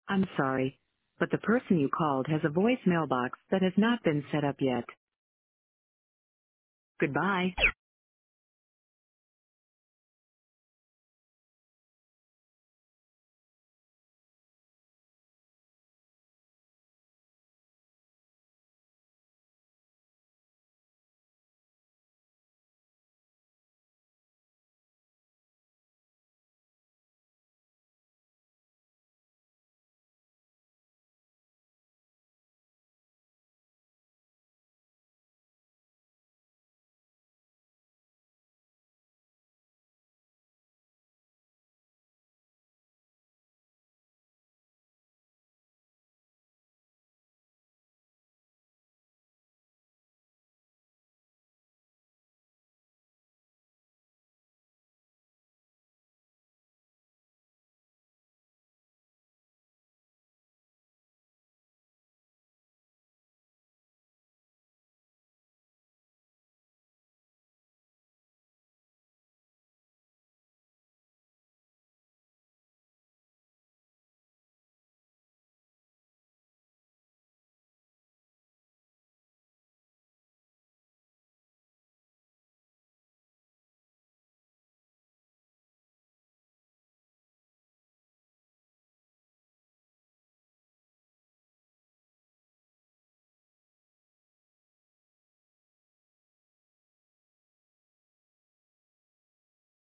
I'm sorry, but the person you called has a voice mailbox that has not been set up yet. Goodbye.